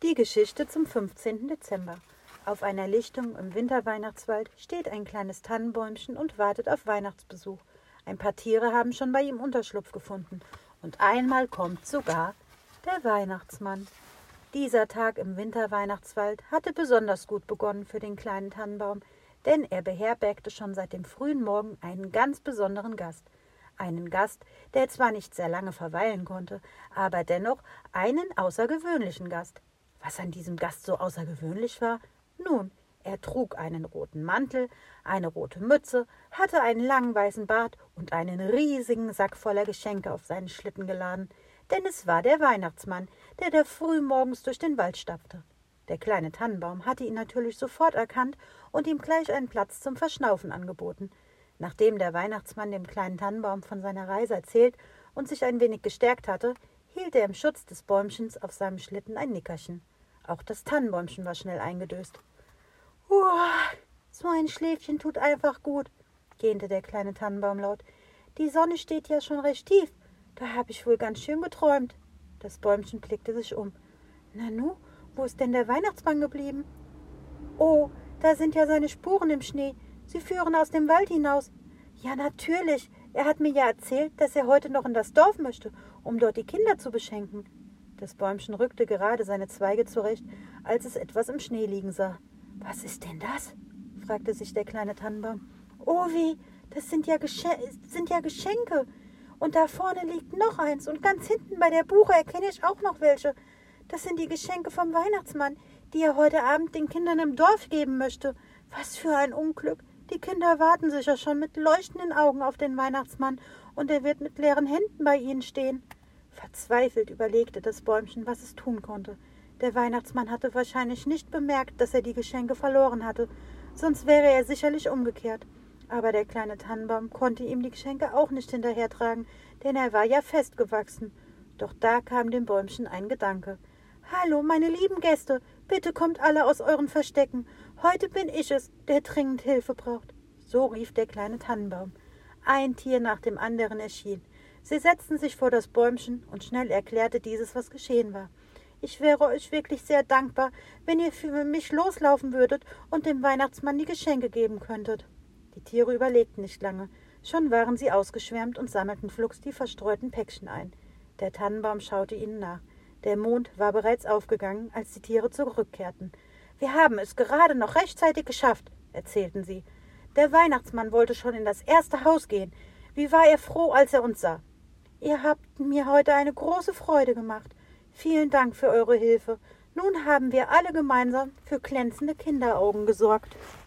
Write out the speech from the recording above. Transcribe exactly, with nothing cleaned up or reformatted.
Die Geschichte zum fünfzehnten Dezember. Auf einer Lichtung im Winterweihnachtswald steht ein kleines Tannenbäumchen und wartet auf Weihnachtsbesuch. Ein paar Tiere haben schon bei ihm Unterschlupf gefunden. Und einmal kommt sogar der Weihnachtsmann. Dieser Tag im Winterweihnachtswald hatte besonders gut begonnen für den kleinen Tannenbaum, denn er beherbergte schon seit dem frühen Morgen einen ganz besonderen Gast. Einen Gast, der zwar nicht sehr lange verweilen konnte, aber dennoch einen außergewöhnlichen Gast. Was an diesem Gast so außergewöhnlich war? Nun, er trug einen roten Mantel, eine rote Mütze, hatte einen langen weißen Bart und einen riesigen Sack voller Geschenke auf seinen Schlitten geladen, denn es war der Weihnachtsmann, der da früh morgens durch den Wald stapfte. Der kleine Tannenbaum hatte ihn natürlich sofort erkannt und ihm gleich einen Platz zum Verschnaufen angeboten. Nachdem der Weihnachtsmann dem kleinen Tannenbaum von seiner Reise erzählt und sich ein wenig gestärkt hatte, hielt er im Schutz des Bäumchens auf seinem Schlitten ein Nickerchen. Auch das Tannenbäumchen war schnell eingedöst. »Uah, so ein Schläfchen tut einfach gut«, gähnte der kleine Tannenbaum laut. »Die Sonne steht ja schon recht tief. Da habe ich wohl ganz schön geträumt.« Das Bäumchen blickte sich um. »Nanu, wo ist denn der Weihnachtsmann geblieben?« »Oh, da sind ja seine Spuren im Schnee. Sie führen aus dem Wald hinaus.« »Ja, natürlich. Er hat mir ja erzählt, dass er heute noch in das Dorf möchte, um dort die Kinder zu beschenken.« Das Bäumchen rückte gerade seine Zweige zurecht, als es etwas im Schnee liegen sah. »Was ist denn das?« fragte sich der kleine Tannenbaum. »Oh weh, das sind ja, Gesche- sind ja Geschenke. Und da vorne liegt noch eins und ganz hinten bei der Buche erkenne ich auch noch welche. Das sind die Geschenke vom Weihnachtsmann, die er heute Abend den Kindern im Dorf geben möchte. Was für ein Unglück. Die Kinder warten sicher schon mit leuchtenden Augen auf den Weihnachtsmann und er wird mit leeren Händen bei ihnen stehen.« Verzweifelt überlegte das Bäumchen, was es tun konnte. Der Weihnachtsmann hatte wahrscheinlich nicht bemerkt, dass er die Geschenke verloren hatte, sonst wäre er sicherlich umgekehrt. Aber der kleine Tannenbaum konnte ihm die Geschenke auch nicht hinterhertragen, denn er war ja festgewachsen. Doch da kam dem Bäumchen ein Gedanke. »Hallo, meine lieben Gäste, bitte kommt alle aus euren Verstecken. Heute bin ich es, der dringend Hilfe braucht.« So rief der kleine Tannenbaum. Ein Tier nach dem anderen erschien. Sie setzten sich vor das Bäumchen und schnell erklärte dieses, was geschehen war. »Ich wäre euch wirklich sehr dankbar, wenn ihr für mich loslaufen würdet und dem Weihnachtsmann die Geschenke geben könntet.« Die Tiere überlegten nicht lange. Schon waren sie ausgeschwärmt und sammelten flugs die verstreuten Päckchen ein. Der Tannenbaum schaute ihnen nach. Der Mond war bereits aufgegangen, als die Tiere zurückkehrten. »Wir haben es gerade noch rechtzeitig geschafft«, erzählten sie. »Der Weihnachtsmann wollte schon in das erste Haus gehen. Wie war er froh, als er uns sah. Ihr habt mir heute eine große Freude gemacht. Vielen Dank für eure Hilfe. Nun haben wir alle gemeinsam für glänzende Kinderaugen gesorgt.«